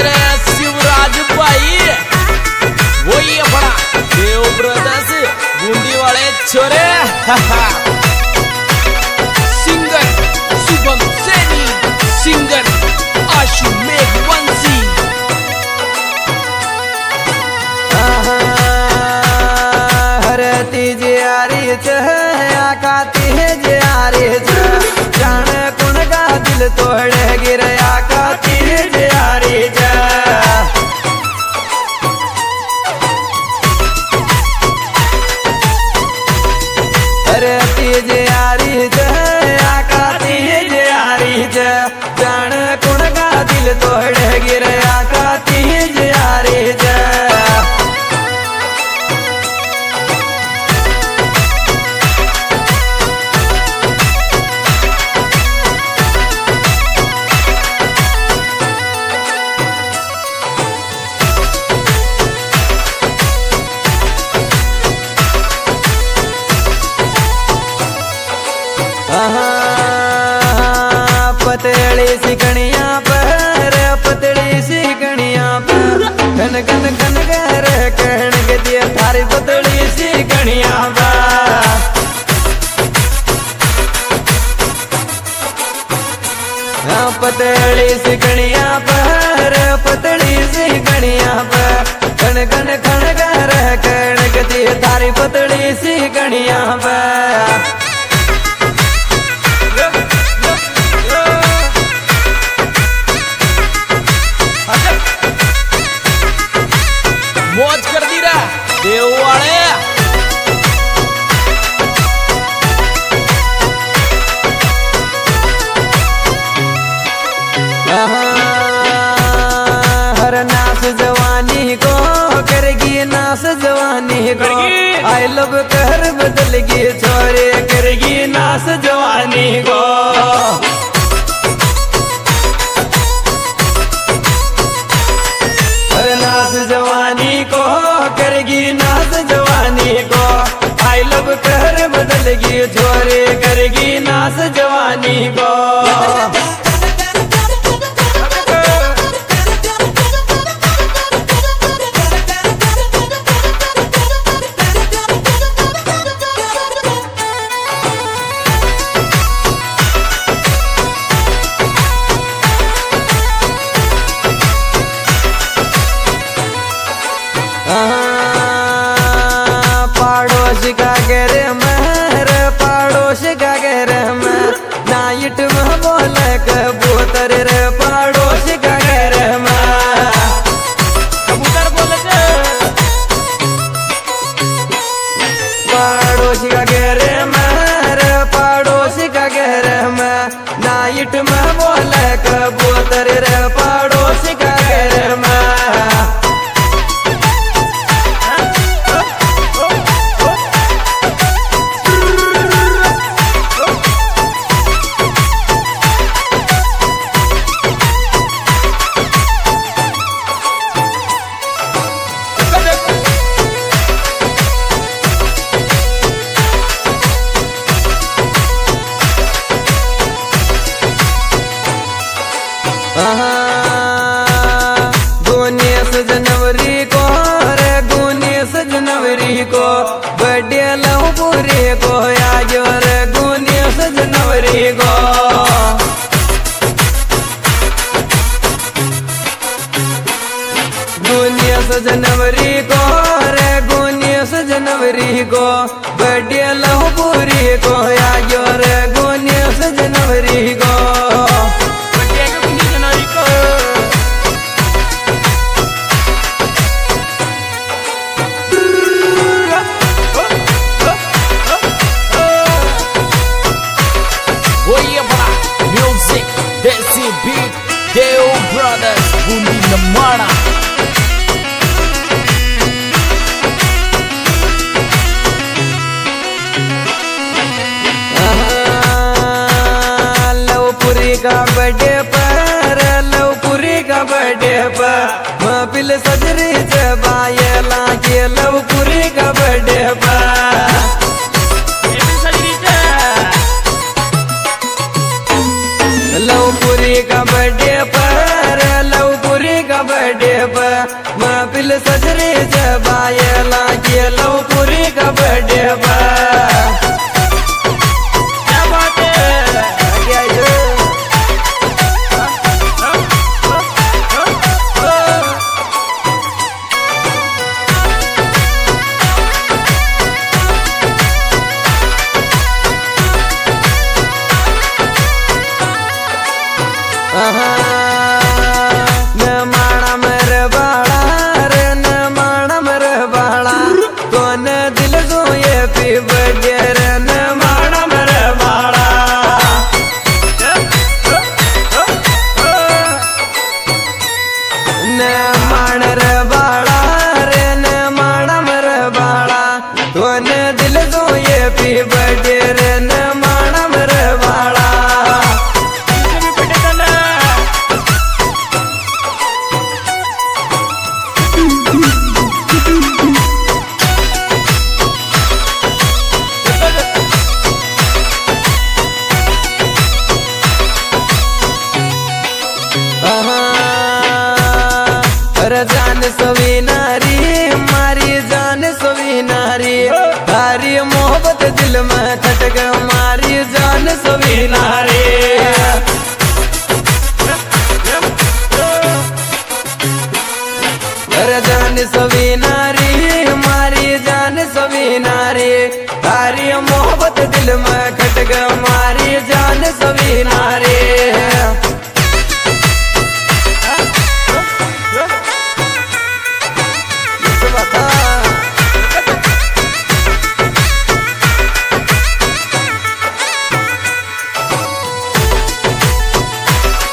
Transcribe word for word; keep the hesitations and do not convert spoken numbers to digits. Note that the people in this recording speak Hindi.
अरे शिवराज भाई वही अपना देव ब्रदर्स बूंदी वाले छोरे सिंगर शुभम सैनी सिंगर आशु मेघवंशी हरती जे आरी आकाती है जे आरी जान कुन का दिल तोड़ गिर आकाती है जे आरी हरती जे आरी आकाती है जे आरी जान कुन का दिल तोड़ गिर आकाती है जे आरी पतली सी कणिया पर पतली सी कणिया पर कन कन कन कर कहन के दिए थारी पतली सी कणिया पर पतली सी कणिया पर पतली सी कणिया पर कन कन कन कर कहन के दिए थारी पतली सी कणिया पर मौज कर दी रहा देव वाले हर नास जवानी को करेगी नास जवानी को आई लव कर बदलगी छोरे करेगी नास जवानी को नास जवानी को करेगी नास जवानी को आई लव कर बदलगी छोरे करेगी नास जवानी को पड़ोस का गर महर पड़ोस का गर में नाइट में बोल कबूतर रे पड़ोस का गर में कबूतर बोले पड़ोस का गर महर पड़ोस का गर में नाइट में बोल कबूतर रे पड़ोस का गर में उन्नीस जनवरी को रे उन्नीस जनवरी को बर्थडे लव पूरी को आज रे उन्नीस जनवरी को उन्नीस जनवरी को रे उन्नीस जनवरी को बर्थडे लव पूरी को आज रे उन्नीस जनवरी को देसी बीट देव ब्रदर्स बूंदी नमाना लवपुरी का बर्थडे पर लवपुरी का बर्थडे पर महफिल सजरी जबायला के लवपुरी का बर्थडे पर लवपुरी का बर्थडे पर लवपुरी का दिल सजरे जबाए लागे लो पूरी का बर्थडे बा क्या बात है क्या ये न माणा मर बाळा रे न माणा मर बाळा कोण दिल जो ये पी बगैर न माणा मर बाळा न माण र बाळा रे न माणा मर बाळा कोण दिल जो ये पी बगैर न माणा मर बाळा जान सवी नारी मारी जान सवी नारी तारी मोहब्बत दिल में खटक मारी जान सवी नारी जान सवी नारी मारी जान सवी नारी तारी मोहब्बत दिल में खटक मारी जान सवी नारी